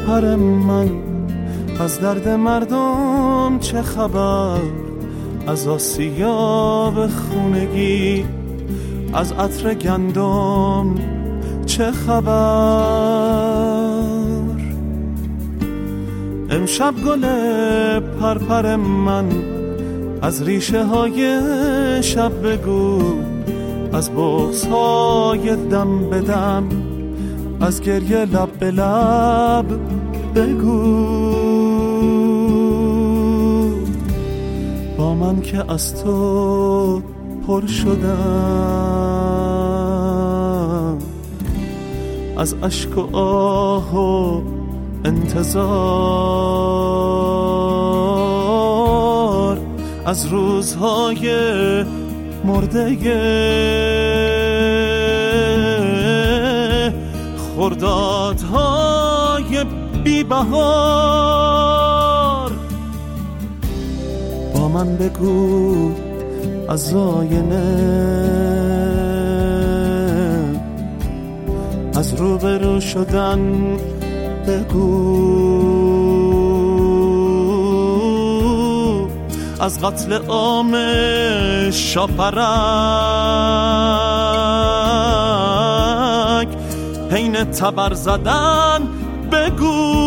پرپر من، از درد مردم چه خبر؟ از آسیاب خونگی، از عطر گندم چه خبر؟ امشب گل پرپر من، از ریشه های شب بگو، از بغض های دم به دم، از گریه لب به لب بگو. با من که از تو پر شدم، از اشک و آه و انتظار، از روزهای مرده خردادهای بی بهار. با من بگو از آینه، از روبرو شدن بگو، از قتل عام شاپرک حین تبر زدن بگو.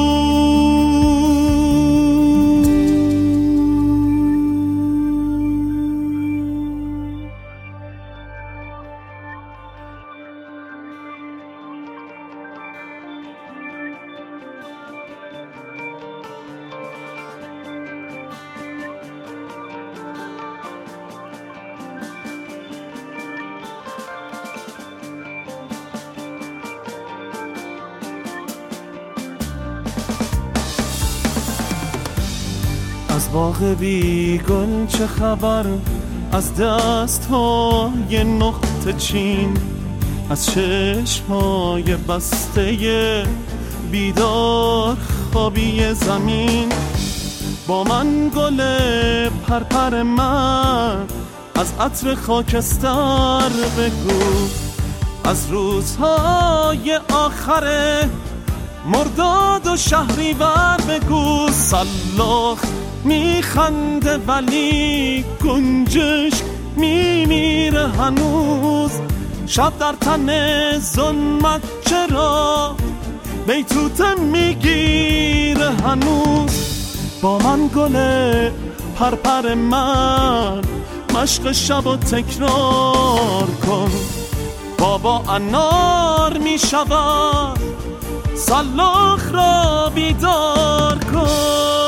از باغ بی گل چه خبر؟ از دست های نقطه چین، از چشمای بسته بیدار خوابی زمین. با من گل پرپر من، از عطر خاکستر بگو، از روزهای آخر مرداد و شهریور بگو. سلاخ میخنده ولی گنجش میمیره هنوز، شب در تن ظلمت چرا بیتوته میگیره هنوز. با من گل پرپر من، مشق شب و تکرار کن. بابا انار میشود، سلاخ را بیدار کن.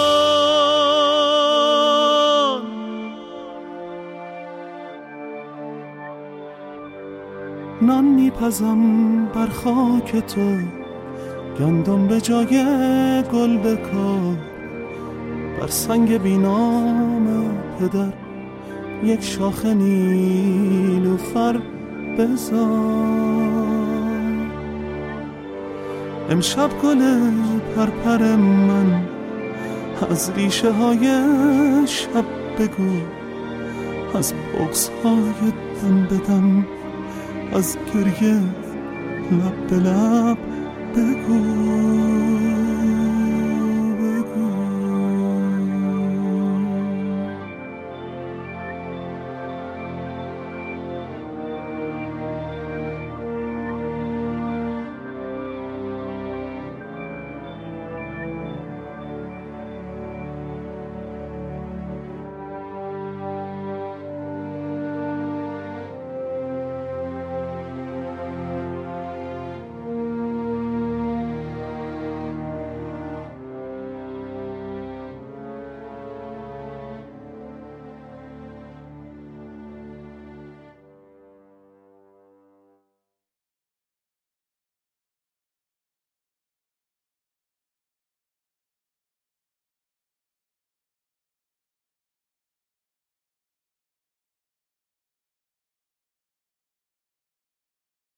نان میپزم بر خاک تو، گندم به جای گل بکار. بر سنگ بینام پدر یک شاخ نیلوفر بذار. امشب گل پرپر من، از ریشه های شب بگو، از بغض های دم به دم، از گریه لب به لب بگو.